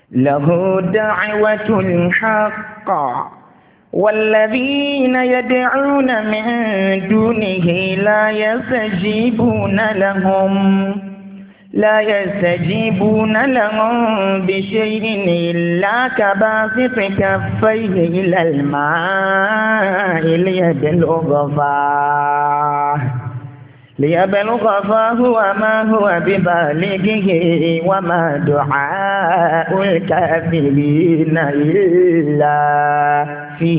له دعوة الحق والذين يدعون من دونه لا يستجيبون لهم بشيء إلا كباسط كفيه إلى الماء ليبلغ فاه وما هو ببالغه وما دعاء الكافرين إلا في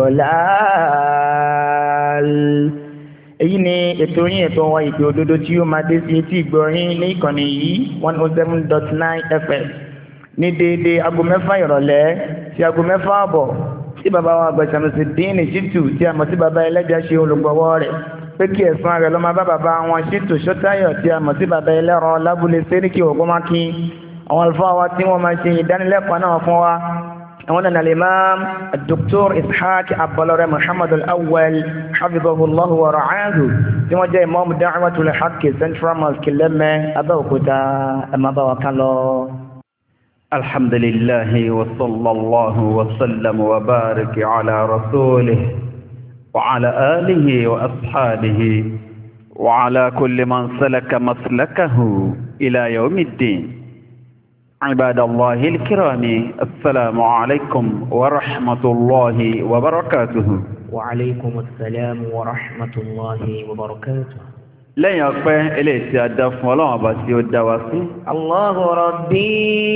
ضلال. èyí ni ètò yín ètò wa ìpè òdodo tí ó máa dé sí etí ìgbọ̀nyín ní ìkànnì yìí 107.9 FM ní déédéé aago mẹ́fà ìrọ̀lẹ́ sí aago mẹ́fà àbọ̀ tí bàbá wa gbẹ̀sàmùsì dín ní Ṣítù tí a mọ̀ sí bàbá ẹlẹ́jà ṣe olùgbọ̀wọ́ rẹ̀ pé kí ẹ̀sán rẹ̀ ló máa bá bàbá wọn Ṣítù Ṣótáyọ̀ tí a mọ̀ sí bàbá ẹlẹ́rọ lábúlé Séríkì Ògúnmákin àwọn àlùfáà wa tí wọ́n máa ṣe ìdánilẹ́kọ̀ọ́ náà fún wa àwọn náà al-Imam Dr. Ishaq Abọlọrẹ Muhammad al-Awwal hafidhahullahu wa ra'ahu tí wọ́n jẹ́ Imam Da'watul Haqq Central Mosque Lẹ́mẹ̀ Abẹ́òkúta ẹ̀mọ́báwá kan lọ. Alhamdulillahi wa sallallahu wa sallam wa barik ala rasulih wa ala alihi wa ashabihi wa ala kulli man salaka maslakahu ila yawmiddin. عباد الله الكرام السلام عليكم ورحمة الله وبركاته. وعليكم السلام ورحمة الله وبركاته. lẹ́yìn ọpẹ́ eléyìí tí a dá fún Ọlọ́run Ọba tí ó dá wa sí. Allahu Rabbi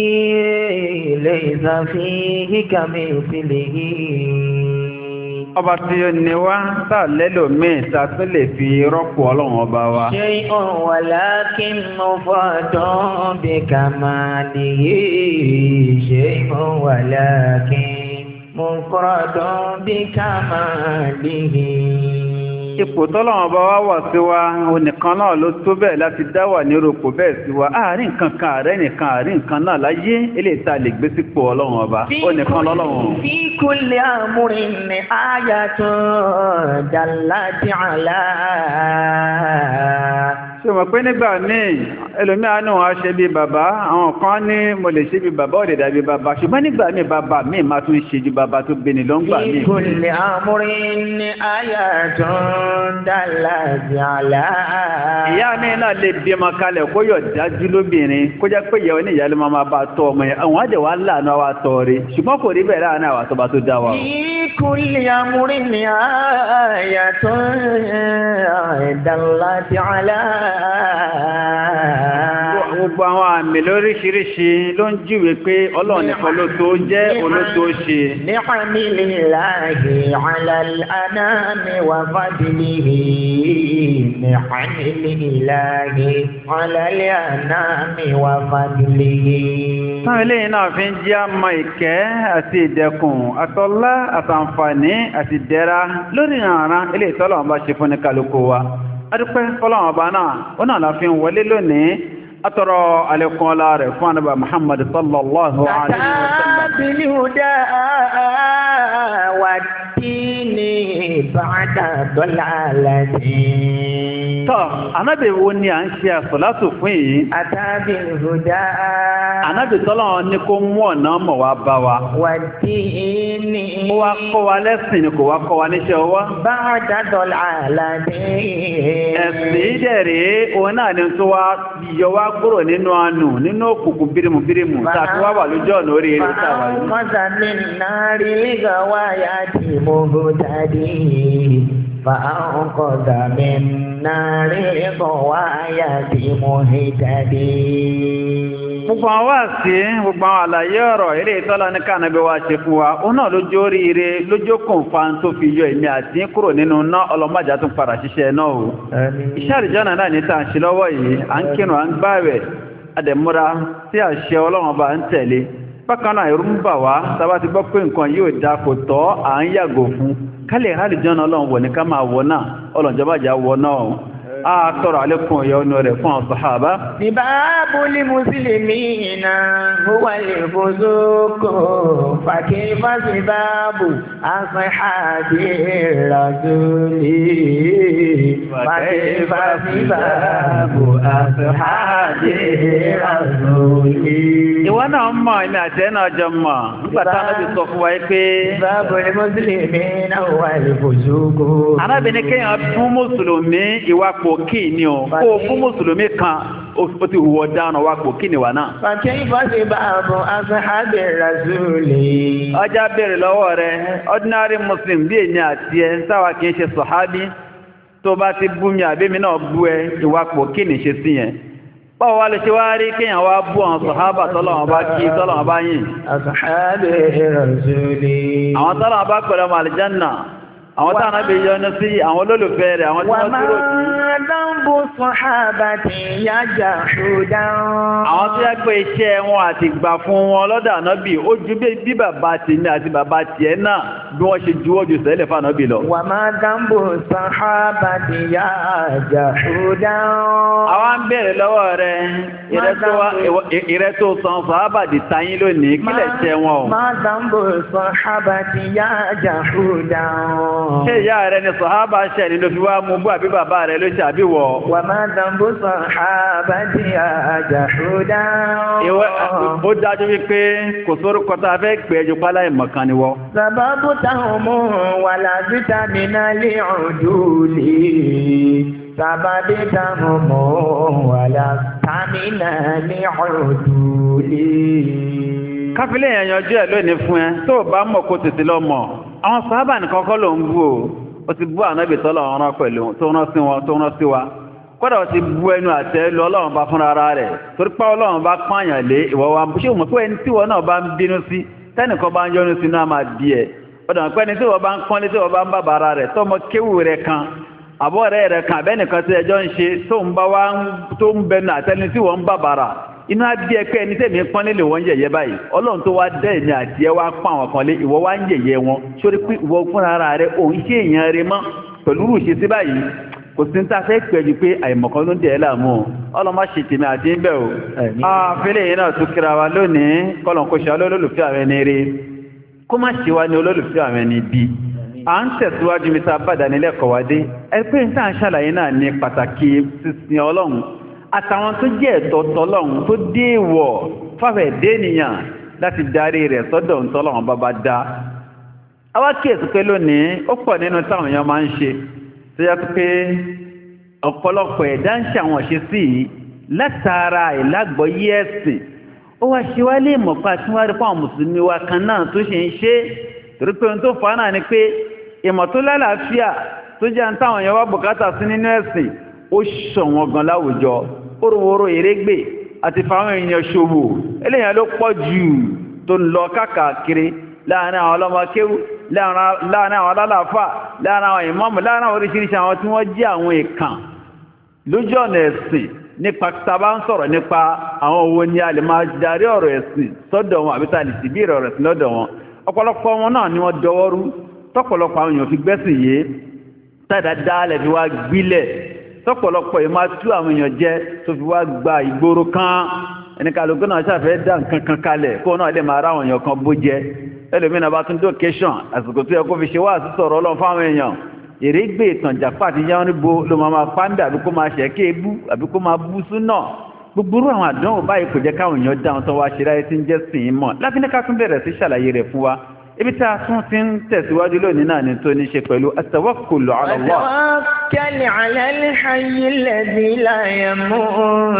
laysa fihi kamithlihi. ọba tí ó ní wá tá lẹ́lòmíì tá tún lè fi rọ́pò Ọlọ́run Ọba wa. shay'un walakin mufradun bi kamalihi. shay'un walakin mufradun bi kamalihi. ipò tọ́lọ́wọ́n bá wá wà sí wa onìkan náà ló tó bẹ́ẹ̀ láti dá wà ní rògbò bẹ́ẹ̀ sí wa àárín nǹkan kan ààrẹ nìkan àárín nǹkan náà láyé eléyìí tá a lè gbé sípò Ọlọ́run Ọba onìkan lọ́lọ́run. fi kulli amrin ayatun dallati ala. ṣé o mọ̀ pé nígbà míì ẹlòmíà náà wá ṣe bí bàbá àwọn kan ní mo lè ṣe bí bàbá ò lè dàbí bàbá ṣùgbọ́n nígbà míì bàbá míì máa tún ṣe ju bàbá tó bẹni lọ́ngbà míì. fi kulli amrin ayatun dallati ala. ìyá mi náà lè bí ọmọ kalẹ̀ kó yọ̀ dájú lóbìnrin kó jẹ́ pé ìyàwó ní ìyálé máa bá tọ́ ọmọ yẹn àwọn àjẹ́ wa láàánú àwa tọ́ rí ṣùgbọ́n kò rí bẹ́ẹ̀ láàánú àwa tó bá tó dá wa. fi kulli amrin ayatun dallati ala. Gbogbo àwọn àmì lóríṣiríṣi ló ń júwe pé Ọlọ́run nìkan ló tó jẹ́ olótó ṣe. Ni'amillahi 'ala al-anami wa fadlihi. Ni'amillahi 'ala al-anami wa fadlihi. Táwọn eléyìí náà fi ń jẹ́ àmọ́ ìkẹ́ àti ìdẹ̀kùn àtọ́lá àtàǹfààní àti ìdẹ̀ra lórí àrán eléyìí tọ́lọ́run bá ṣe fún ní kálukú wa. Adúpẹ́ fọ́lọ́wọ̀n ọba náà, ó náà láfin wọlé lónìí, àtọrọ alẹ́kùn ọlá rẹ̀ fún ànábì Muhammad sallallahu alaihi wa sallam. Àtàbílì hùdá wà dínì ba'da dalalah. Tọ́, ànábì wo ni à ń ṣe àsọ̀látù fún yìí? Àtàbílì hùdá. Ànábì tọ́lọ́run ní kó mú ọ̀nà mọ̀ wá bá wa. Wà dínì. Ó wá kọ́ wa lẹ́sìn ni kò wá kọ́ wa níṣẹ́ ọwọ́. Ba'da dalalah. Ẹ̀sìn ìdẹ̀rẹ̀ òun náà ni tó wá yọ wá kúrò nínú àánú nínú òkùnkùn bírímù tàbí wá wà lójú ọ̀nà orí eré tàwà yìí. Fa'anqadha min nari l-ghawayati muhtadi. Fa'anqadha min nari l-ghawayati muhtadi. Gbogbo àwọn àṣì, gbogbo àwọn àlàyé ọ̀rọ̀ eré ìtọ́lá ní kànáàbí wa ṣe fún wa, ó náà lójó oríire, lójó kùnfà tó fi yọ èmi àti kúrò nínú náà ọlọ́mọjà tún padà ṣiṣẹ́ náà o. Iṣẹ́ àrìjọ́nà náà ní tàà ṣe lọ́wọ́ yìí, à ń kírun, à ń gbààwẹ̀, àdẹ̀múra tí àṣẹ Ọlọ́run bá ń tẹ̀lé. Bákan náà ẹ̀rù ń bà wá, tàbá ti gbọ́ pé nǹkan yóò dá kò tọ́, à ń yàgò fún. Kálẹ̀ àrìjọ́nà Ọlọ́run wọ̀ ní ká máa wọ náà, ọlọ́njọ́bàjá wọ náà. Àtọrọ àlékún ìyọ́nú rẹ̀ fún àwọn sàhábà. Sibabul muslimina هو الفسوق فكيف سباب أصحاب الرسول فكيف سباب أصحاب الرسول. Ìwọ náà mọ̀ ìmì àti ẹ̀nà ọjọ́ mọ̀ nígbàtà náà ti sọ fún wa pé báàbù ní mùsùlùmí náà wà lè fòṣókó. Arábìnrin kéèyàn fún mùsùlùmí ìwà pòkì ni o, kó fún mùsùlùmí kan ó ti hùwà dáná wà pòkì ni wà náà. Fàkẹ́ ìfọ́sí báàbù aṣáábì rasúlì. Ọjà béèrè lọ́wọ́ rẹ̀, ordinary muslim bí èmi àti ẹ̀ sáwà kìí ṣe sọ̀hábí tó bá ti bú mi àbí mi náà bú ẹ ìwà pòkì ní ṣe sí yẹn. Báwo wá lè ṣe wá rí kéèyàn wá bú àwọn sọ̀hábà tọ́lọ́wọ́n bá kí tọ́lọ́wọ́n bá yìn. Aṣáábì rasúlì. Àwọn tọ́lọ́wọ́n bá pẹ̀lú ọmọ àlìjánà. Àwọn táwọn ẹbí yọnu sí àwọn olólùfẹ́ rẹ̀, àwọn tí wọ́n dúró sí. Wà máa dánbó sọ̀hábà tí yájà ṣúdá. Àwọn tí wọ́n pé iṣẹ́ wọn àti ìgbà fún wọn lọ́dọ̀ ànábì ó ju bí bàbá tèmi àti bàbá tiẹ̀ náà bí wọ́n ṣe juwọ́ ju sẹ́lẹ̀ fún ànábì lọ. Wà máa dánbó sọ̀hábà tí yájà ṣúdá. Àwọn ń bèèrè lọ́wọ́ rẹ̀, ìrẹ́ tó san sọ̀hábà di tayín lónìí, kílẹ̀ ṣẹ wọn o. Máa dánbó sọ̀hábà tí yájà ṣúdá. Ṣé ìyá rẹ̀ ni sọ̀hábà ṣẹ̀ ní ló fi wá mú bú àbí bàbá rẹ̀ ló ṣe àbí wọ̀? Wà máa dánbó sọ̀hábà tí yájà ṣúdá. Ó dájú wípé kò sórúkọ tá a fẹ́ pè é ju pálá ìmọ̀kan ni wọ́. Sàbábù táwọn mú wà lábítà nínú ilé ọ̀dúnlé. Sàbábù táwọn mú wà lábítà nínú ilé ọ̀dúnlé. Káfílẹ̀ yẹn yanjú ẹ̀ lónìí fún ẹ tó bá mọ̀ kó tètè lọ mọ̀. Àwọn sàhábà nìkan kọ́ ló ń bú o. Ó ti bú ànábì tọ́lọ̀ ọ̀rán pẹ̀lú tó rán sí wọn tó rán sí wa. Kọ́dà ó ti bú ẹnu àtẹ́ lu Ọlọ́run bá fúnra ara rẹ̀. Torí pé Ọlọ́run bá pààyàn lé ìwọ wa. Ṣé o mọ̀ pé ẹni tí wọ́n náà bá ń bínú sí tẹ́nìkan bá ń yọnu sí náà máa bí ẹ̀. Ó dà pé ẹni tí wọ́n bá ń pọ́nlé tí wọ́n bá ń bàbá ara rẹ̀ tọ́mọ kéwù rẹ̀ kan àbọ̀ rẹ̀ kan àbẹ́nìkan tí ẹjọ́ ń ṣe tó ń bá wá tó ń bẹnu àtẹni tí wọ́n ń bàbá ara. Inú abí ẹ̀pẹ́ ẹni tẹ́mi pọ́n nílé wọ́n yẹ̀yẹ́ báyìí Ọlọ́run tó wá dẹ́ ìní àti ẹ wá pọ́n àwọn kan lé ìwọ wá ń yẹ̀yẹ́ wọn sórí pé ìwọ fúnra ara rẹ òun ṣe èèyàn rẹ mọ́ pẹ̀lú rúṣe sí báyìí kò sí ní ta fẹ́ pẹ̀lú pé àìmọ̀kan ló ń dẹ̀ ẹ́ láàmú ọlọ́mọ ṣe tèmi àti ń bẹ̀ o. àfẹ́lẹ́ yìí náà tún kíra wa lónìí kọ́lọ̀n kó ṣe olólùfẹ́ àwọn ẹni rí kó má ṣe wá ní olólùfẹ́ àwọn ẹni bí. à ń tẹ̀síwájú mi ta bàdà nílẹ̀kọ̀ wá dé ẹ pé ní tá à ń ṣàlàyé náà ní pàtàkì sísìn Ọlọ́run àtàwọn tó jẹ́ ẹ̀tọ́ tọ́lọ́run tó déèwọ̀ fáfẹ̀ dénìyàn láti darí rẹ̀ sọ́dọ̀ ntọ́lọ́run bàbá dá. àwa kíyèsí pé lónìí ó pọ̀ nínú táwọn èèyàn máa ń ṣe tó yẹ pé ọ̀pọ̀lọpọ̀ ẹ̀dá ń ṣe àwọn ìṣesí yìí látara ìlágbọ̀ọ́yé ẹ̀sìn ó wá ṣe wá lè mọ̀ pa tí wọ́n rí fún àwọn mùsùlùmí wa kan náà tó ṣe ń ṣe torí pé ohun tó fà á náà ni pé ìmọ̀ tó lálàáfíà tó jẹ́ ń táwọn èèyàn wá bùkátà sí nínú ẹ̀sìn ó ṣọ̀wọ́n gan láwùjọ orówóró erégbè àti fáwọn èèyàn ṣòwò eléyàn ló pọ̀ jù tó ń lọ káàkiri láàrin àwọn ọlọ́mọkéwú láàrin àwọn alálàáfà láàrin àwọn ìmáàmù láàrin àwọn oríṣiríṣi àwọn tí wọ́n jẹ́ àwọn èèkàn lójú ọ̀nà ẹ̀sìn nípa tàbá ń sọ̀rọ̀ nípa àwọn owó ní a lè máa darí ọ̀rọ̀ ẹ̀sìn sọ́dọ̀ wọn àbí tàbí sí bí ọ̀rọ̀ ẹ̀sìn lọ́dọ̀ wọn ọ̀pọ̀lọpọ̀ wọn náà ni wọ́n dọwọ́rú tọ́pọ̀lọpọ̀ àwọn èèyàn fi gbẹ́sìn yé tàdá dálẹ̀ fi wá gbílẹ̀ tọ́pọ̀lọpọ̀ yìí máa tú àwọn èèyàn jẹ́ tó fi wá gba ìgboro kan ẹnikàlùkù náà ṣàfẹ́ dá nǹkan kan kalẹ̀ kó náà lè máa rá àwọn èèyàn kan bó jẹ ẹlòmínà bá tún dókèṣàn àsìkò tó yẹ kó fi ṣe wá sí sọ̀rọ̀ Ọlọ́run fáwọn èèyàn èrègbè ìtàn jàpá àti yáwọn níbo ló máa pàǹdà àbí kó máa ṣẹ̀kẹ́ ebú àbí kó máa bú súnà gbogbo àwọn àdánwò báyìí kò jẹ́ káwọn èèyàn dáhùn tó wá ṣe láyé tí ń jẹ́ sìn ín mọ̀ láfínẹ́ká tún bẹ̀rẹ̀ sí ṣàlàyé rẹ̀ fún wa ibi tí a tún ti ń tẹ̀síwájú lónìí náà ni tó ní ṣe pẹ̀lú at-tawakkul ala Allah. Tawakkal ala al-hayy alladhi la yamut.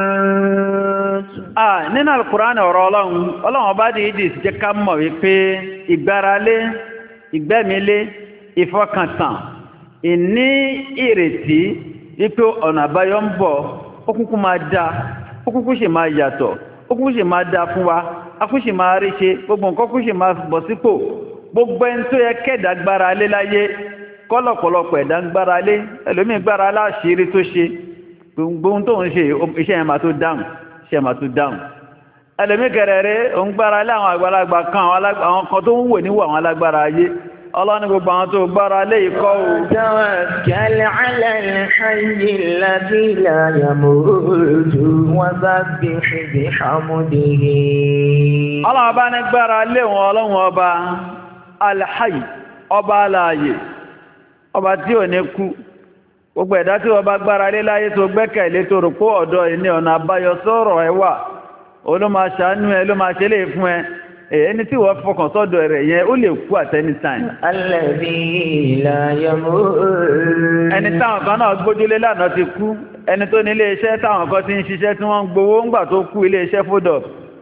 Nínú Al-Qur'an ọ̀rọ̀ Ọlọ́run ọba dìídì jẹ́ ká mọ̀ wípé ìgbáralé, ìgbẹ́milé, ìfọkàntàn, ìní ìrètí wípé ọ̀nà àbáyọ ń bọ̀, ó kúkú máa dá, ó kúkú sì máa yàtọ̀, ó kúkú sì máa dá fún wa. Akúṣì máa rí ṣe gbogbo nǹkan kúṣì máa bọ̀ sípò gbogbo ẹni tó yẹ kẹ́ẹ̀dá gbára lé láyé kọ́lọ̀pọ̀lọpọ̀ ẹ̀dá gbára lé ẹlòmíì gbára láṣìírí tó ṣe gbogbo tó ń ṣe iṣẹ́ yẹn máa tó dáhùn ẹlòmíì kẹrẹ̀ẹ́rẹ́ òun gbára lé àwọn àgbàlagbà kan àwọn kan tó ń wò níwò àwọn alágbára ayé ọlọ́ni gbogbo àwọn tó gbára lé ikọ́ o. Tawakkal ala al-hayyi alladhi la yamutu wa sabbih bihamdihi. Ọlọ́run bá ní gbára lé wọn ọlọ́run ọba al-hayy ọba aláàyè ọba tí ò ní kú. Gbogbo ẹ̀dá tí wọ́n bá gbára lé láyé tó gbẹ́kẹ̀lé tó rò pé ọ̀dọ̀ ìní ọ̀nà àbáyọ sọ̀rọ̀ ẹ wà. Ó ló máa ṣàánú ẹ ló máa ṣe lè fún ẹ. Ẹni tí wọ́n fọkàn sọ́dọ̀ rẹ̀ yẹn ó lè kú at any time. Alladhi la yamut. Ẹni táwọn kan náà gbójúlé lánàá ti kú. Ẹni tó ní ilé iṣẹ́ táwọn kan ti ń ṣiṣẹ́ tí wọ́n ń gbowó ńgbà tó kú ilé iṣẹ́ fódọ̀.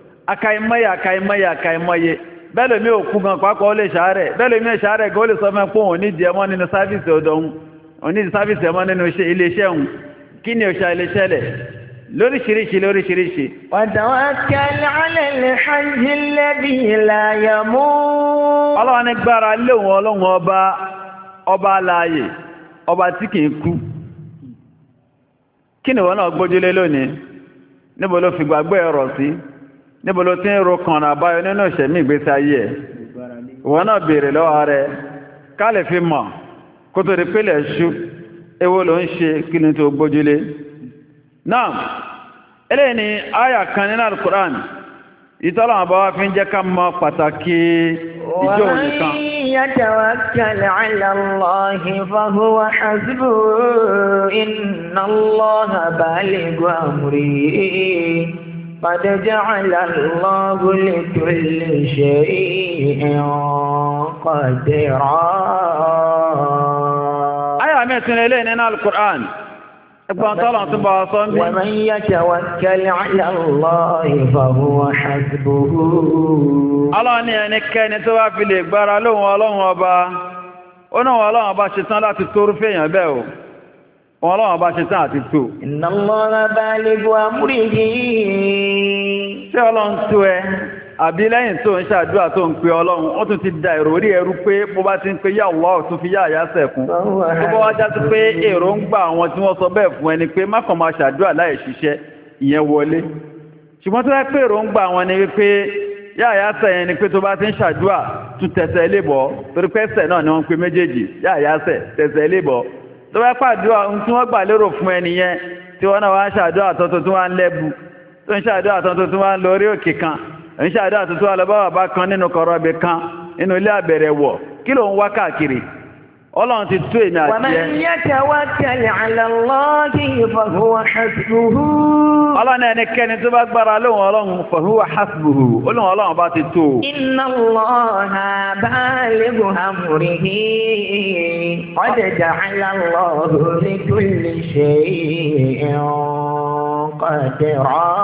Akaimọ́ye. Bẹ́ẹ̀ mi ò kú gan pápá ó lè ṣàárẹ̀. Bẹ́ẹ̀ mi ò ṣàárẹ̀ gan ó lè sọ fún ẹ pé òun nídìí ẹmọ́ nínú sáfíìsì ọ̀dọ̀ òun. Òun nídìí sáfíìsì ẹmọ́ nínú ilé iṣẹ́ òun. Kí ni òṣà ilé iṣẹ́ lẹ̀? Lóríṣiríṣi. Wa tawakkal ala al-hayyi alladhi la yamut. Ọlọ́run ní gbára lé òun ọlọ́run ọba aláàyè, ọba tí kìí kú. Kí ni wọ́n náà gbójúlé lónìí? Níbo ló fi gbàgbé ọ̀rọ̀ sí? Níbo ló ti ń ro kànrà àbáyọ nínú ìṣẹ̀mí ìgbésí ayé ẹ̀? Wọ́n náà béèrè lọ́wọ́ rẹ̀ ká lè fi mọ̀ kó tó di pélé ṣú. Èwo ló ń ṣe kí ni tó gbójúlé? Náà, eléyìí ni àyà kan nínú Al-Qur'an, ìtọ́lọ̀ àbá wá fi ń jẹ́ ká mọ̀ pàtàkì ìjọ nìkan. Wa man yatawakkal ala Allahi fahuwa hasbuh, inna Allaha balighu amrihi, qad ja'ala Allahu li kulli shay'in qadira. Àyà mẹ́tún eléyìí nínú Al-Qur'an. Ẹgbọ́n tọ́lọ̀ tún bá wá sọ ń bí. Wa man yatawakkal ala Allahi fahuwa hasbuhu. Ọlọ́run ní ẹnikẹ́ni tó wá fi lè gbára lóhun ọlọ́run ọba. Ó náà wọ́n ọlọ́run ọba ṣetán láti tó rúfẹ́ èèyàn bẹ́ẹ̀ o. Wọ́n ọlọ́run ọba ṣetán àti tó. Inna Allaha balighu amrihi. Ṣé ọlọ́run tó ẹ? Àbí lẹ́yìn tó ń ṣàdúrà tó ń pe ọlọ́run, ó tún ti da ìròrí ẹrú pé bó bá ti ń pe yá Allah tún fi yá àyá sẹ̀kún. Tó bá wá já sí pé èròǹgbà àwọn tí wọ́n sọ bẹ́ẹ̀ fún ẹni pé má kàn máa ṣàdúrà láì ṣiṣẹ́ ìyẹn wọlé. Ṣùgbọ́n tó yẹ pé èròǹgbà àwọn ni wípé yá àyá sẹ̀ yẹn ni pé tó bá ti ń ṣàdúrà tún tẹ̀sẹ̀ lé bọ̀ torí pé ẹsẹ̀ náà ni wọ́n pe méjèèjì yá àyá sẹ̀ tẹ̀sẹ̀ lé bọ̀. Tó bá pàdúrà tí wọ́n gbà lérò fún ẹni yẹn tí wọ́n náà wá ń ṣàdúrà tọ́tọ́ tí wọ́n ń lẹ́bu tó ń ṣàdúrà tọ́tọ́ tí wọ́n ń lọ orí òkè kan. Ń ṣàdá àtútù alọ́báwà bá kan nínú kọ̀rọ̀ ibì kan nínú ilé àbẹ̀rẹ̀ wọ̀ kí ló ń wá káàkiri Ọlọ́run ti tó èmi àti ẹ. Wa man yatawakkal ala Allahi fahuwa hasbuhu. Ọlọ́run ẹnikẹ́ni tó bá gbára lóhun Ọlọ́run fahuwa hasbuhu olóhun Ọlọ́run bá ti tó. Inna Allaha balighu amrihi, qad ja'ala Allahu li kulli shay'in qadira.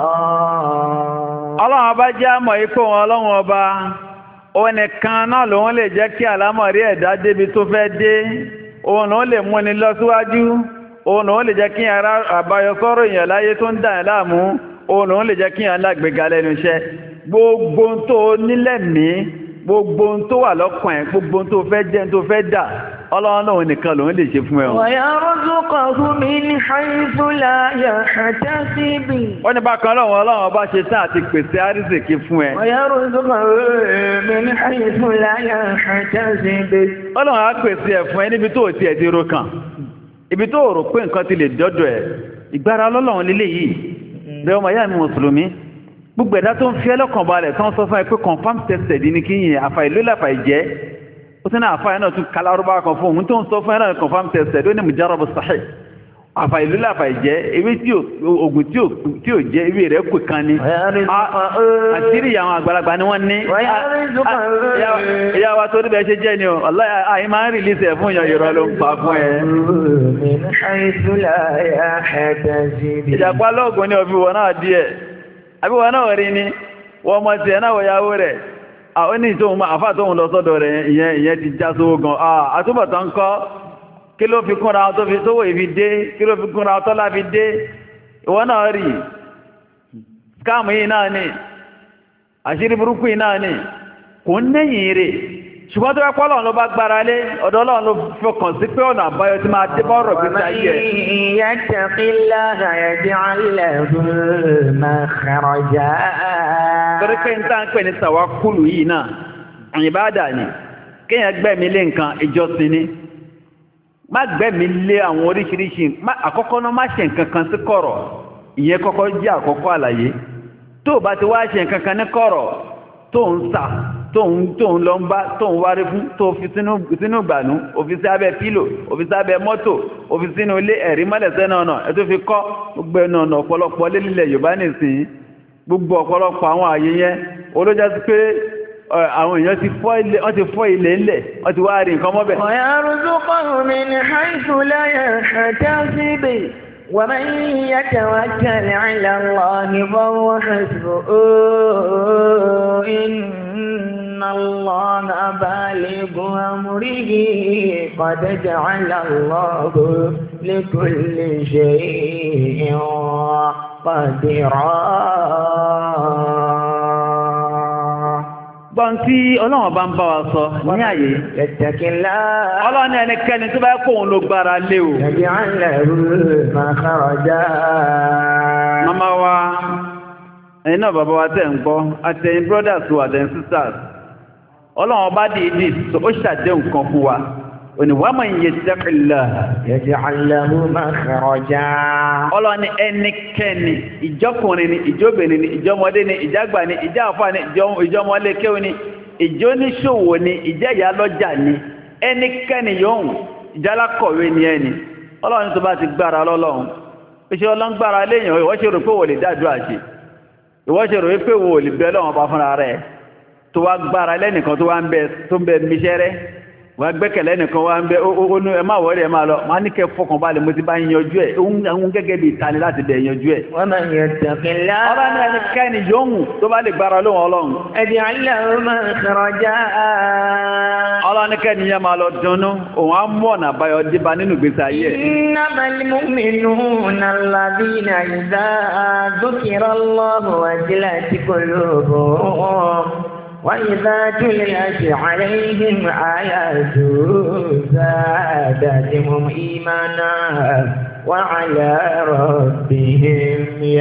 Ọlọ́run ọba jẹ́ àmọ̀ ikú wọn Ọlọ́run ọba òun nìkan náà lòun lè jẹ́ kí àlámọ̀rí ẹ̀dá débi tó fẹ́ dé òun lòun lè múni lọ síwájú òun lòun lè jẹ́ kí ara àbáyọ sọ́rọ̀ èèyàn láyé tó ń dà ẹ́ láàmú òun lòun lè jẹ́ kí èèyàn lágbèga lẹ́nu iṣẹ́ gbogbo tó nílẹ̀mí gbogbo tó wà lọ́kàn ẹ̀ gbogbo tó fẹ́ jẹ́ tó fẹ́ dà Ọlọ́run náà nìkan lòun lè ṣe fún ẹ. Wa yarzuquhu min haythu la yahtasib. Wọ́n ní bákan lọ́wọ́ Ọlọ́run ọba ṣe tán àti pèsè àrísìkí fún ẹ. Wa yarzuquhu min haythu la yahtasib. Ọlọ́run á pèsè ẹ̀ fún ẹ níbi tó ti ẹ̀ ti ro kàn. Ibi tó rò pé nǹkan ti lè dọ́dọ̀ ẹ̀. Ìgbára Ọlọ́run lílé yìí. Bẹ́ẹ̀ ọmọ ìyá mi Mùsùlùmí. Gbogbo ẹ̀dá tó ń fi ẹlọ́kàn balẹ̀ tán sọ fún ẹ pé confirm tested ní kí yìnyín àfàìlú làfàìjẹ́. Ó tún náà àfàì náà tún kalárúbá kan fún òun tó ń sọ fún ẹ náà confirm tested ó ní mujarabu sahih. Àfàìlú làfàìjẹ́ ewé oògùn tí ò jẹ́ ewé rẹ̀ kù kan ni. Àṣírí àwọn àgbàlagbà ni wọ́n ní. Ìyá wa tó níbẹ̀ ṣe jẹ́ ni o. Àyí máa ń rìlísì ẹ̀ fún ìyàn ìrọ̀ ló ń pa fún ẹ. Ìjàpá lọ́gùn ni òfin wọn náà díẹ̀. Àbí wọn náà rí ni wọ́n mọ̀ sí ẹ̀ náà wọ̀yàwó rẹ̀ àwọn ní ìtòhun àfá tóhun lọ sọ́dọ̀ rẹ̀ ìyẹn ti já sówó gan àtúbọ̀tán ń kọ́ kí ló fi kúnra tó fi sówó ìfi dé kí ló fi kúnra tọ́lá fi dé ìwọ náà rí skáàmù yìí náà ni àṣírí burúkú yìí náà ni kò ń nẹ́yìn rẹ̀ ṣùgbọ́n tó wẹ́pọ̀ Ọlọ́run ló bá gbára lé ọ̀dọ̀ Ọlọ́run ló fọkàn sí pé ọ̀nà àbáyọ tí máa dé bọ́rọ̀ gbé sáyé ẹ̀. yattaqillaha yaj'al lahu makhraja. Torí pé ń tá ń pè ní tàwákùlù yìí náà ìbádà ni kéèyàn gbẹ̀mí lé nǹkan ìjọsìn ni má gbẹ̀mí lé àwọn oríṣiríṣi àkọ́kọ́ náà má ṣe nǹkan kan sí kọ̀rọ̀ ìyẹn kọ́kọ́ jẹ́ àkọ́kọ́ àlàyé tó bá ti wá ṣe nǹkan kan ní kọ̀rọ̀ tó ń sà tó ń lọ ń bá tó ń wárí fún tó fi sínú ìgbànú òfi sí abẹ́ pílò òfi sí abẹ́ mọ́tò òfi sínú ilé ẹ̀rí mọ́lẹ̀sẹ́ náà náà ẹ tó fi kọ́ gbogbo ẹ̀nà ọ̀nà ọ̀pọ̀lọpọ̀ lélẹ̀ Yorùbá nìsín gbogbo ọ̀pọ̀lọpọ̀ àwọn àyè yẹn olójá sí pé àwọn èèyàn ti fọ́ ilẹ̀ ńlẹ̀ wọ́n ti wá rí nǹkan mọ́bẹ̀. ويرزقه من حيث لا يحتسب ومن يتوكل على الله فهو حسبه إن الله بالغ أمره قد جعل الله لكل شيء قدرا. gbọ́n tí ọlọ́run bá ń bá wa sọ ní àyè ẹ̀tẹ̀kìlá ọlọ́run ní ẹnikẹ́ni tó bá kóhun ló gbára lé o. ẹ̀jẹ̀ àlẹ́rú màkàrọ̀já. màmá wa ẹ̀yin náà bàbá wa tẹ̀ ń gbọ́ àtẹ̀yin brothers wa àtẹ̀yin sisters ọlọ́run bá dìídì ó ṣàdéhùn kan fún wa oníwàmọ̀ yattaqilla ẹ̀jẹ̀ àlẹ́rú màkàrọ̀já. ọlọ́run ní ẹnikẹ́ni ìjọkùnrin ni ìjọbìnrin ni ìjọmọdé ni ìjàgbà ni ìjàfà ni ìjọmọlékéwò ni ìjóníṣòwò ni ìjẹ́yàlọ́jà ni ẹnikẹ́ni yóò ìjálákọ̀wé ni ẹni ọlọ́run tó bá ti gbára lọ́lọ́run iṣẹ́ ọlọ́ngbára léèyàn ìwọ ṣe rò pé wò lè dájú àṣẹ ìwọ ṣe rò pé wò lè bẹ́ lọ́wọ́n bá fúnra rẹ̀ tó wá gbára lẹ́nìkan tó ń bẹ miṣẹ́ rẹ̀ wọ́n gbẹ́kẹ̀lẹ́ nìkan wá ń bẹ onú ẹ máa wọ́rí ẹ máa lọ máa ní kẹ fọkàn balẹ̀ mo ti bá yanjú ẹ̀ ohun gẹ́gẹ́ bí ìtani láti bẹ̀ yanjú ẹ̀. wọ́n máa yẹ tẹ̀kẹ́lá. ọba ní ẹni kẹ́ni yóò tó bá lè gbára lóhùn ọlọ́run. ẹ̀dì àlẹ́ máa kọrọjá. ọlọ́run ní kẹ́ni yẹn máa lọ dunnú òun á mú ọ̀nà àbáyọ débá nínú ìgbésí ayé ẹ̀. innamal mu'minuna alladhina idha dhukira Allahu wajilat qulubuhum وإذا تليت عليهم آياته زادتهم إيمانا وعلى ربهم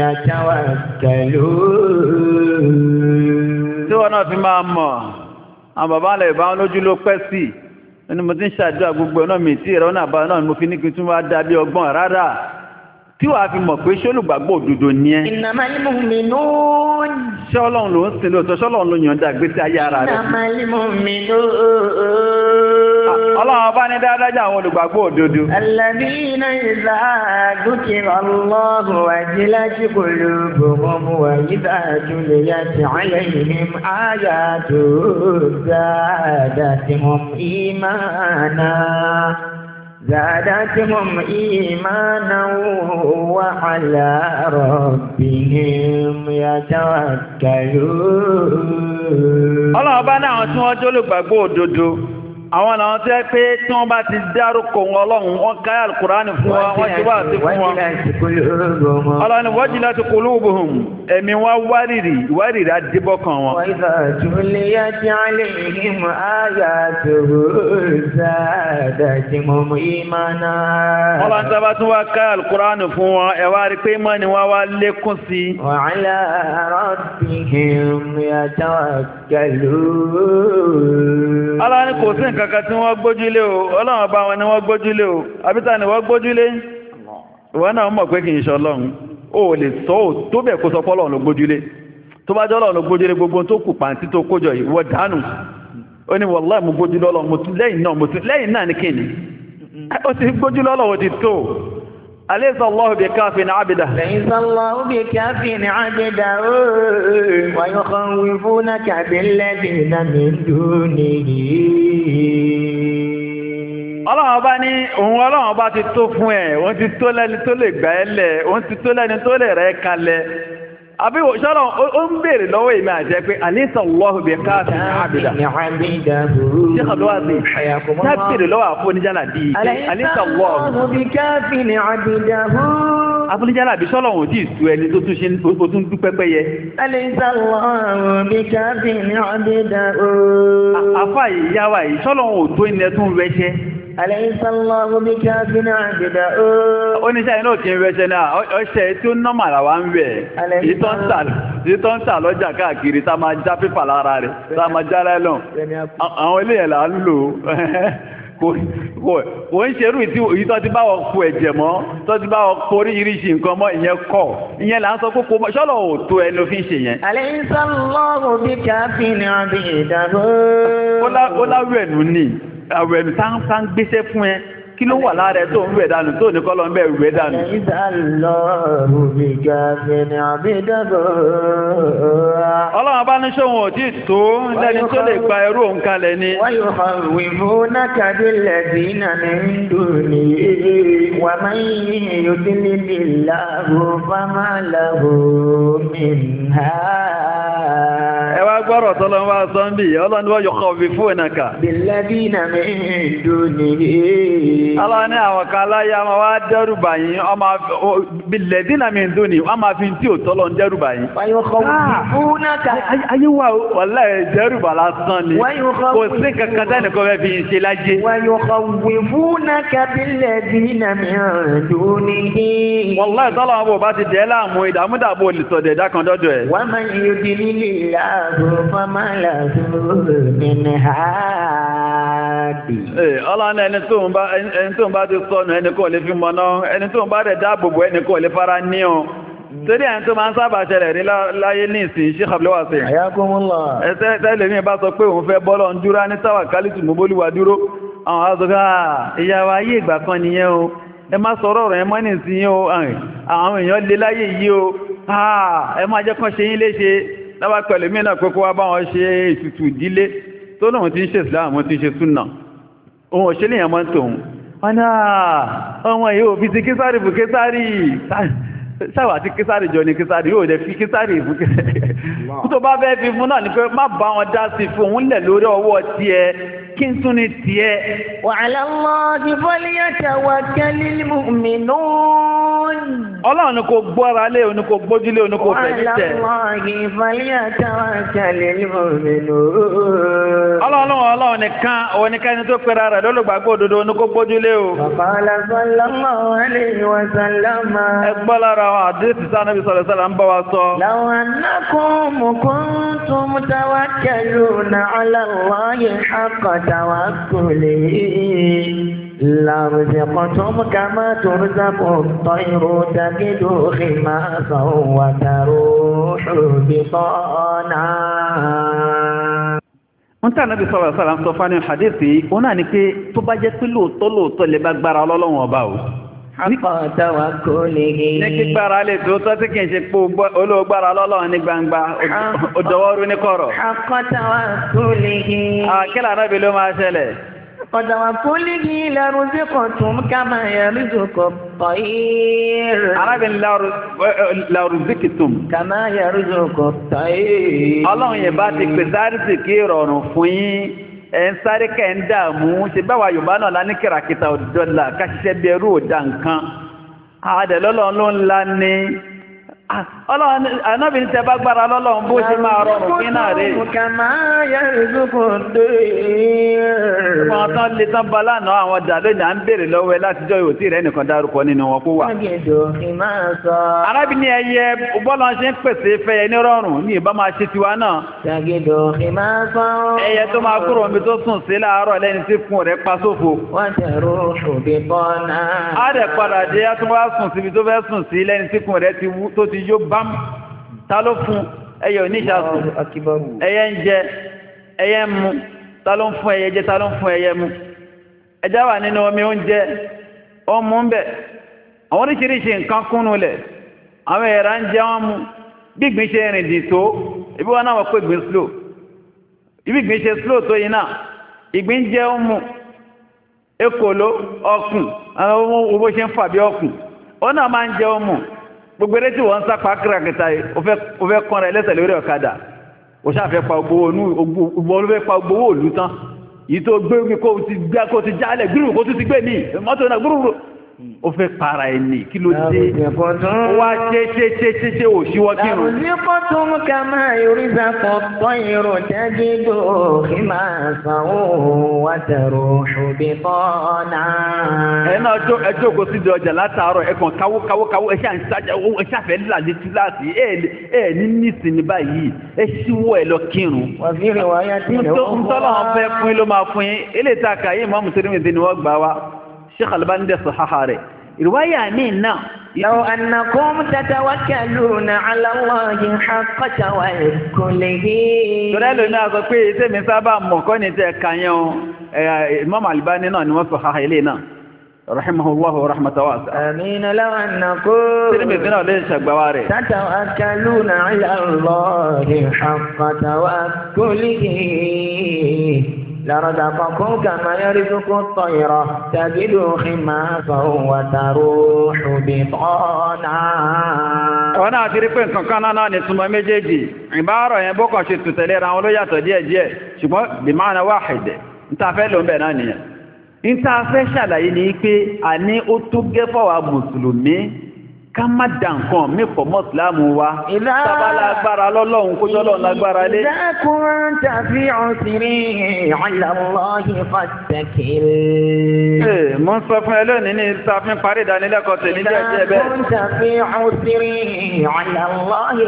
يتوكلون. tí wọ́n náà fi máa mọ̀ àwọn bàbá alẹ́ ìbáwọn lójú ló pẹ́ sí ẹni mo ti ń ṣàdúrà gbogbo ọ̀nà mi tí ìrọ̀ náà bá náà ni mo fi ní kí n tún wá dábí ọgbọ́n rárá tí wàá fi mọ̀ pé ṣólùgbàgbọ́ òdodo ni ẹ́. innamal mu'minun. ṣé ọlọ́run ló ń sin lóòótọ́ ṣé ọlọ́run ló yànda gbèsè ayé ara rẹ̀. innamal mu'minun. ọlọ́run ọba ní dáadáa àwọn olùgbàgbọ́ òdodo. alladhina idha dhukira Allahu wajilat qulubuhum wa idha tuliyat alayhim ayatuhu zadatuhum imana. زادتهم إيمانا وعلى ربهم يتوكلون. ọlọ́run bá náà tí wọ́n jẹ́ olùgbàgbọ́ òdodo àwọn làwọn tó yẹ pé tí wọ́n bá ti dárúkọ wọn ọlọ́run wọ́n ká Al-Qur'ani fún wa wọ́n ti wá sí fún wọn. ọlọ́run wajilat qulubuhum ẹ̀mí wọn ìwárìrì adébọ́kàn wọn. wa idha tuliyat alayhim ayatuhu zadatuhum imana. ọlọ́run tó bá tún wá ká Al-Qur'ani fún wọn ẹ wá rí pé mọ́ ni wọ́n wá lékún sí. wa ala rabbihim yatawakkalun. ọlọ́run kò sí nǹkan kan tí wọ́n gbójúlé o ọlọ́run bá wọn ni wọ́n gbójúlé o àbíta ni wọ́n gbójúlé ìwọ náà mọ̀ pé kì í ṣe ọlọ́run ó lè sọ ò tó bẹ̀ kó sọ pé ọlọ́run ló gbójúlé tó bá jẹ́ ọlọ́run ló gbójúlé gbogbo tó kù pàǹtí tó kójọ ìwọ dànù ó ní wallahi mo gbójúlé ọlọ́run lẹ́yìn náà ní kíni ó ti gbójúlé ọlọ́run ti tó أليس الله بكاف عبده ليس الله بكاف عبده ويخوفونك بالذين من دونه ọlọ́run bá ní òun ọlọ́run bá ti tó fún ẹ̀ òun ti tó lẹ́ni tó lè gbà ẹ́ lẹ̀ òun ti tó lẹ́ni tó lè rẹ̀ kalẹ̀ àbí ṣọ́lọ́ ó ń bèèrè lọ́wọ́ èmi àjẹ́ pé أليس الله بكاف عبده ṣé kàlọ́wà sí tábìrì lọ́wọ́ àfọ́níjàlá bí i أليس الله بكاف عبده àfọ́níjàlá bí ṣọ́lọ́ òun tí ì sú ẹni tó tún dúpẹ́ pẹ́yẹ. أليس الله بكاف عبده àfà ìyáwá yìí ṣọ́lọ́ òun tó ilẹ̀ tún rẹ́ṣẹ́ alaysa Allahu bikafin 'abdahu. Oníṣẹ́ iná kí n wẹ́ṣẹ́ náà, ọṣẹ́ tí ó nọ́mà làwá ń wẹ̀. Èyí tó ń tà lọ́jà káàkiri tá máa já pépà lára rẹ̀, tá máa já lẹ́lọ́n. Àwọn eléyẹ̀ là ń lò kò ń ṣerú ìyí tó ti bá wọ́n kú ẹ̀jẹ̀ mọ́, tó ti bá wọ́n kú oríṣiríṣi nǹkan mọ́, ìyẹn kọ́. Ìyẹn là ń sọ kókó mọ́, ṣọ́lọ̀ ò tó ẹni ló fi ń ṣe yẹn. alaysa Allahu bikafin 'abdahu. Ó láwẹ̀nù ní, àwẹ̀nù tá ń gbéṣẹ́ fún ẹ. Kí ló wà lára ẹ tó ń wẹ̀ dànù tó ní kọ́lọ̀ ń bẹ̀ wẹ̀ dànù? alaysa Allahu bikafin 'abdahu. Ọlọ́run bá ní ṣóhun ò tí tó lẹ́ni tó lè gba ẹrú òun kalẹ̀ ni. wa yukhawwifunaka billadhina min dunihi wa man yudlilillahu fama lahu min had. Ẹ wá gbọ́rọ̀ tọ́lọ́run wá sọ́ńbì, Ọlọ́run wa yukhawwifunaka billadhina min dunihi. Allah ní àwọn kan aláyá ma wá dẹ́rùbà yìí, billadhina min dunihi, wọ́n máa fi tí ò tọ́lọ ń dẹ́rùbà yìí. Ayé wà wallahi dẹ́rùbà lásán ni, kò sí kankan tẹ́nìkan fẹ́ fi ṣe lájé. ويخوفونك بالذين من دونه. Wallahi tọ́lọ wọn bò bá ti dẹ́ láàmú ìdàmúdàbò olùsọ̀dẹ̀ ẹ̀dá kan dọ́dọ̀ ẹ̀. ومن يضلل الله فما له من هاد. Ọlọ́run ẹni tó ń bá ti sọnù ẹni kò lè fi mọ̀nà, ẹni tó ń bá rẹ̀ dáàbòbò ẹni kò lè fara ní ọ. Torí ẹni tó máa ń sábà ṣẹlẹ̀ rí láyé ní ìsìn Sheikh Abdul Wasi. Ayakumullah. Tẹ́lẹ̀ mi bá sọ pé òun fẹ́ bọ́lọ̀ ń dúró ní tawakkaltu mọ́bólúwà dúró. Àwọn azọ́gá ìyàwó ayé ìgbà kan nìyẹn o. Ẹ má sọ̀rọ̀ ọ̀rọ̀ ẹ mọ́ ní ìsìn o. Àwọn èèyàn lè láyé yìí o. Ẹ má jẹ́ kán ṣe yín léṣe. Lábá pẹ̀lú mí náà pé kó wá bá wọn ṣe ètùtù ìdílé. Tó lóun ti ń ṣe Islam, ti ń ṣe Sunnah. Òun òṣèlú yẹn mọ́ tòun. Wọ́n náà ọmọ yìí ò fi ti Késárì fún Késárì. Sáwà tí Késárì jọ ní Késárì yóò dẹ̀ fi Késárì fún Késárì. Tó bá bẹ́ẹ̀ fi fún náà ní pé má bá wọn dá sí fún òun lẹ̀ lórí ọwọ́ tiẹ̀ kí n tún ní tiẹ̀. Wa 'ala Allahi falyatawakkalil mu'minun. Ọlọ́run ni kò gbọ́ra lé òní kò gbójúlé òní kò fẹ̀yí tẹ̀. Wa 'ala Allahi falyatawakkalil mu'minun. Ọlọ́run nìkan òun nìkan ẹni tó pera rẹ̀ lólùgbàgbọ́ òdodo òní kò gbójúlé o. Qala sallallahu alayhi wa sallam. Ẹgbọ́ lára àwọn àdéhùn sáà Nábì sallallahu alaihi wasallam ń bá wa sọ. Law annakum kuntum tawakkaluna 'ala Allahi haqqa tawakkulihi لرزقتم كما ترزق الطير تجد خماسا وتروح بطانا. Wọ́n tí Ànábì sallallahu alaihi wasallam sọ fún ní hadithi, ó náà ni pé tó bá jẹ́ pé lóòótọ́ lè bá gbára Ọlọ́run ọba o. Haqqa tawakkulihi. Ní kí gbára lè tó tọ́ tí kìí ṣe pé olóògbára Ọlọ́run ní gbangba, òdòwọ́rú ní kọ̀rọ̀. Haqqa tawakkulihi. Àkílà Ànábì ló máa ṣẹlẹ̀. وتوكله لرزقتم كما يرزق الطير. Arábìnrin lárùzíkìtùm. كما يرزق الطير. Ọlọ́run yẹn bá ti pèsè àrísìkí ìrọ̀rùn fún yín. Ẹ̀ ń sáré kẹ́ ń dààmú. Ṣé báwa Yorùbá náà lá ní kìràkìtà òdòdó ká ṣiṣẹ́ bí ẹrú òdà nǹkan. Àdẹ̀lọ́lọ́run ló ń la ní. Ọlọ́run Ànábì ní tẹ bá gbára lọ́lọ́run bó ṣe máa rọrùn fún náà rẹ̀. Kàmá yarzuqu ad-dayr. Wọ́n tán lè tán bá lánàá àwọn ọjà lónìí à ń bèèrè lọ́wọ́ ẹ látijọ́ ìwò tí rẹ̀ nìkan dárúkọ nínú wọn kó wà. Ànábì ní ẹyẹ bọ́lá ṣe ń pèsè fẹ́yẹ ní rọrùn ní ìbá máa ṣe tiwa náà. Ẹyẹ tó máa kúrò omi tó sùn sí láàárọ̀ lẹ́ni tí fún rẹ̀ pa sófo. Á rẹ̀ padà dé á tún wá sùn síbi tó fẹ́ sùn sí lẹ́ni tí fún rẹ̀ tó ti yó bám. Ta ló fún ẹyẹ oníṣàsùn? Ẹyẹ ń jẹ, ẹyẹ ń mu. Ta ló ń fún ẹyẹ jẹ, ta ló ń fún ẹyẹ mu? Ẹja wà nínú omi oúnjẹ, ó mú ń bẹ̀. Àwọn oríṣiríṣi nǹkan kúnnú lẹ̀. Àwọn ẹ̀rà ń jẹ wọ́n mu. Bí ìgbín ṣe rìn dì tó, ibi wọn náà wọ́n pé ìgbín slow. Ibi ìgbín ṣe slow tó yìí náà, ìgbín jẹ́ ó mu. Ekòló, ọkùn, àwọn owó ṣe ń fà bí ọkùn. Ó náà máa ń jẹ ó mu. Gbogbo eré tí wọ́n ń sápa kìràkìtà yìí, ó fẹ́ kọ́ra ẹlẹ́sẹ̀ lórí ọ̀kadà. Ó ṣàfẹ́ pa gbogbo òlú tán. Yìí tó gbé omi kó ti jálẹ̀ gbúrù kó tún ti gbé ní mọ́tò náà gbúrù. ó fẹ́ para ẹni kí ló dé wá ṣe òṣìwọ́ kírun. àrùsíkọ́tún kama yurzaqu at-tayru tajidu khimasan wa taruhu bitana. ẹ náà ẹjọ́gò sí ọjà látàárọ̀ ẹ̀kan káwó ẹ̀ṣẹ́ àǹsájà ẹ̀ṣẹ́ àfẹ́ lílàlẹ́ túláàsì ẹ̀ ní nísìnyí báyìí ẹ̀ ṣíwọ́ ẹ̀ lọ kírun. wa fi riwayatin ntọ́lọ́ fẹ́ fún yín ló máa fún yín eléyìí tá a kà yín Imam Tirmidhi ni wọ́n gbà wá Sheikh Albani dẹ̀ sọ̀háhà rẹ̀ ìrìwáyà míì náà. law annakum tatawakkaluna ala Allahi haqqa tawakkulihi. torí ẹlòmíì àgọ́ pé tèmi sábà mọ̀ kọ́ ni tẹ̀ kàn yẹn o Imam Albani náà ni wọ́n sọ̀háhà ilé náà rahimahullahu wa rahmatan wasi'a. àmín law annakum. Tirmidhi náà lè ṣàgbáwá rẹ̀. tatawakkaluna ala Allahi haqqa tawakkulihi. لرزقكم كما يرزق الطير تجد خماسا وتروح بطانا. àwọn náà ti rí pé nǹkan kan náà ní túnmọ̀ méjèèjì ìbára yẹn bó kàn ṣe tùtẹ̀lé ra wọn ló yàtọ̀ díẹ̀díẹ̀ ṣùgbọ́n bima'na wahid nítafẹ́ ló ń bẹ̀ náà nìyẹn. nítafẹ́ ṣàlàyé ni pé àní ó tó gẹ́fọ́ wa mùsùlùmí ká má dà nǹkan mí pọ̀ mọ́ ìsìlámù wa. sábà lágbára lọ́lọ́run kó jọ́lọ́ lágbára lé. idha kunta fi usrin ala Allahi fattakhil. mo ń sọ fún ẹ lónìí ní ìsàfin parí ìdánilẹ́kọ̀ọ́ tèmi jẹ́ bẹ́ẹ̀. idha kunta fi usrin ala Allahi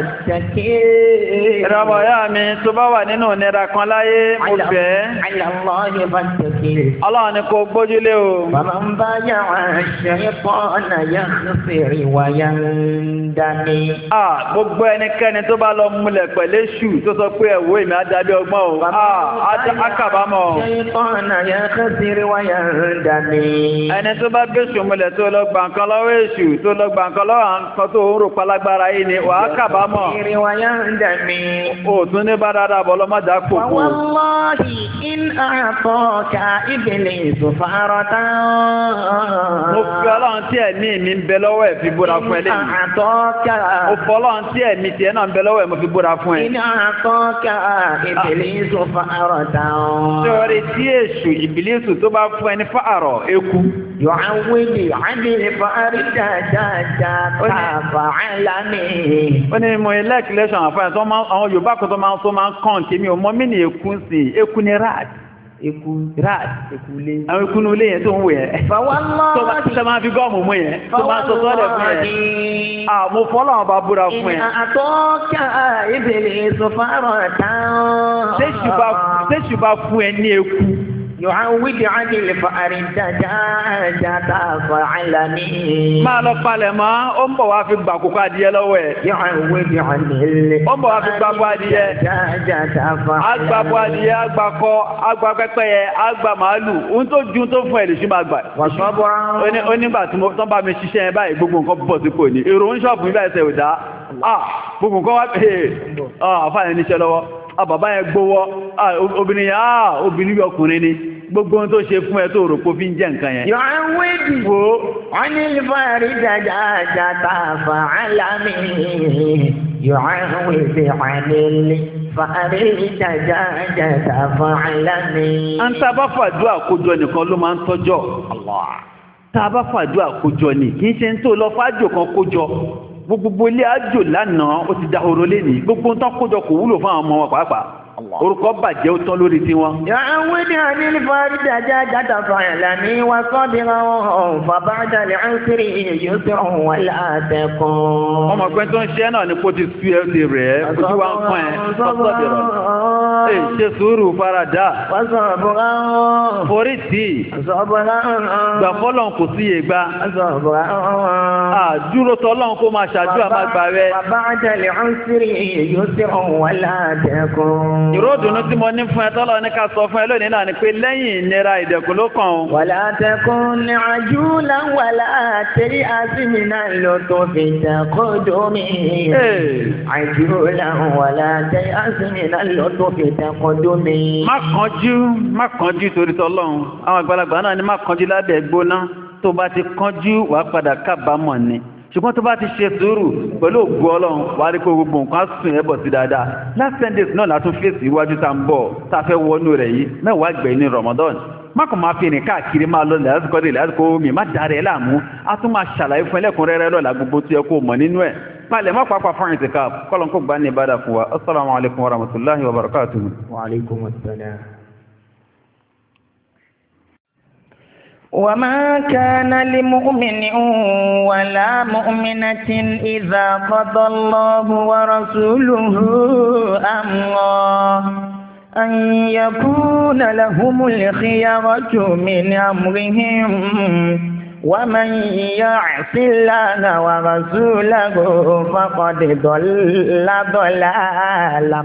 fattakhil. ìrọ̀bọ̀ ya mi tó bá wà nínú ìnira kan láyé mo fẹ́. ala Allahi fattakhil. Ọlọ́run ni kò gbójúlé o. faman baya'a ash-shaytana yakhsir wàyáńdání. Gbogbo ẹnikẹ́ni tó bá lọ múlẹ̀ pẹ̀lú èṣù tó sọ pé ẹ̀wọ́ èmi àdábí ọgbọ́n o. Akábámọ̀. ṣaytana yakhsir wàyáńdání. Ẹni tó bá gbéṣù múlẹ̀ tó lọ gbà nǹkan lọ́wọ́ èṣù tó lọ gbà nǹkan lọ́wọ́ nǹkan tó ń rò palágbára yìí ni wàá kábámọ̀. wàyáńdání. O tún ní bá dáadáa bọ́ lọ́mọdé àpò kù. wallahi in a'taka iblisu faratan. Mo fi Ọlọ́run tí ẹ̀mí mi ń bẹ lọ́wọ́ ẹ̀ fi búra fún ẹ lẹ́yìn. àtọ́ka. Mo fọlọ́run tí ẹ̀mí tiẹ̀ náà ń bẹ lọ́wọ́ ẹ̀ mo fi búra fún ẹ. iná àtọ́ka ìbílísù fàárọ̀tà. sọ̀rọ̀ tí èṣù ìbílísù tó bá fún ẹ ní fàárọ̀ eku. yọ àwìlì àdìrí fàárí dáadáa káfà álámì. ó ní mo ilé ìkìlẹ̀ṣọ̀ àfáà tó máa àwọn Yorùbá kan tó máa ń kàn kí mi ò mọ mí ní eku sí eku ní rat. Ekule. Àwọn ikú nulé yẹn tó ń wò yẹn. Fàwọ́lọ́. Tó máa fi gọ́ọ̀mù mú yẹn. Tó máa sọ sọ́ọ̀lẹ̀ fún yẹn. Mo fọ́lọ́ àwọn bá búra fún yẹn. Àtọ́kà ìbèrè sọfárọ̀ táwọn. Ṣéṣù bá fún ẹ ní eku. يعود عن الفأر دجاجة فعلني máa lọ palẹ̀ mọ́ ó ń bọ̀ wá fi gbà kókó adìyẹ lọ́wọ́ ẹ̀. يعود عن الفأر ó ń bọ̀ wá fi gbàgbọ́ adìyẹ. دجاجة فعلني agbàgbọ́ adìyẹ agbàkọ agbà pẹ́pẹ́yẹ agbà màálù ohun tó ju tó fún ẹ̀ lè ṣí máa gbà. وصبرا ó nígbà tí tán bá mi ṣiṣẹ́ yẹn báyìí gbogbo nǹkan bọ̀ sípò ní èrò ń ṣọ́ọ̀bù nígbà ẹsẹ̀ ò dá gbogbo nǹkan wá pé àfáàní níṣẹ́ lọ́wọ́ bàbá yẹn gbówọ́ obìnrin yẹn obìnrin bí ọkùnrin ni gbogbo ohun tó ṣe fún ẹ tó rò pé fi ń jẹ nǹkan yẹn. يعود عن الفأر دجاجة فعلني يعود عن الفأر دجاجة فعلني. à ń tá a bá fàdúrà àkójọ nìkan ló máa ń tọ́jọ́. tá a bá fàdúrà àkójọ ni kì í ṣe ń tó lọ fájò kan kójọ gbogbo ilé àjò lánàá ó ti dahoro lẹ́nìí gbogbo ń tán kójọ kò wúlò fún àwọn ọmọ wọn pàápàá orúkọ bàjẹ́ ó tán lórí tiwọn. يعود عن الفأر دجاجة فعلني وصبرا فبعد العسر يسر ولا تكن. ọmọ pẹ́ tó ń ṣe náà ni kó ti sú ẹ lè rẹ̀ ẹ́ ojú wa ń pọ́n ẹ sọ́sọ́bìrọ̀. ṣe sùúrù faradà. وصبرا forí tì í. صبرا gbà fọ́lọ́n kò sí iye gbá. صبرا dúró tọ́lọ́n kó máa ṣàdúrà máa gbà rẹ. فبعد العسر يسر ولا تكن. ìròdùnú tí mo ní fún ẹ tọ́lọ́ ní ká sọ fún ẹ lónìí náà ni pé lẹ́yìn ìnira ìdẹ̀kùn ló kàn ó. ولا تكن عجولا ولا تيأس من اللطف تقدمي. عجولا ولا تيأس من اللطف تقدمي. má kánjú torí tọ́lọ́run àwọn àgbàlagbà náà ni má kánjú lábẹ́ gbóná tó bá ti kánjú wàá padà kábàámọ̀ ni ṣùgbọ́n tó bá ti ṣe sùúrù pẹ̀lú ògo Ọlọ́run wà rí kó gbogbo nǹkan sùn ẹbọ̀ sí dáadáa last 10 days náà látún fèsì iwájú tá ń bọ̀ tá fẹ́ wọnú rẹ̀ yìí mẹ́wàá gbẹ̀yìn ní Ramadan má kàn máa fi rìn káàkiri máa lọ lásìkò dé lásìkò mi má darí ẹ láàmú a tún máa ṣàlàyé fún ẹlẹ́kùnrẹ́rẹ́ lọ́la gbogbo tó yẹ kó mọ̀ nínú ẹ̀ palẹ̀ má pàápàá fún ìtìká kọ́lọ̀ kó gbá ní ìbádà fún wa assalamu alaikum warahmatullahi wabarakatuh. Wa alaikum assalam. وما كان لمؤمن ولا مؤمنة إذا قضى الله ورسوله أمرا أن يكون لهم الخيرة من أمرهم ومن يعص الله ورسوله فقد ضل ضلالا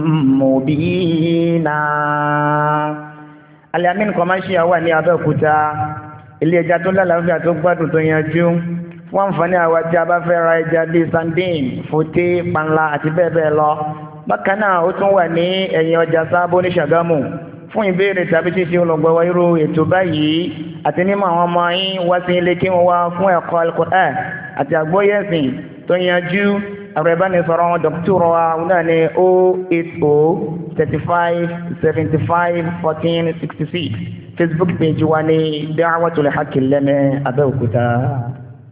مبينا. Al-Amin commercial wà ní Abẹ́òkúta, ilé ẹja tó lálàáfíà tó gbádùn tó yanjú fún àǹfààní àwa tí a bá fẹ́ ra ẹja bíi sandin, fòté, panla àti bẹ́ẹ̀ bẹ́ẹ̀ lọ. Bákan náà ó tún wà ní ẹ̀yìn ọjà Sábó ní Ṣàgámù. Fún ìbéèrè tàbí ṣíṣe olùgbọ̀wọ́ irú ètò báyìí àti mímọ̀ àwọn ọmọ yín wá sí ilé kí wọ́n wá fún ẹ̀kọ́ Al-Qur'an àti àgbóyẹ̀sìn tó yanjú. Ẹ̀rọ ìbánisọ̀rọ̀ wọn dọ̀kítọ̀rọ̀ wa náà ní 080-35-75-14-66. Facebook page wa ní Da'watul Haqq Lẹ́mẹ̀ Abẹ́òkúta.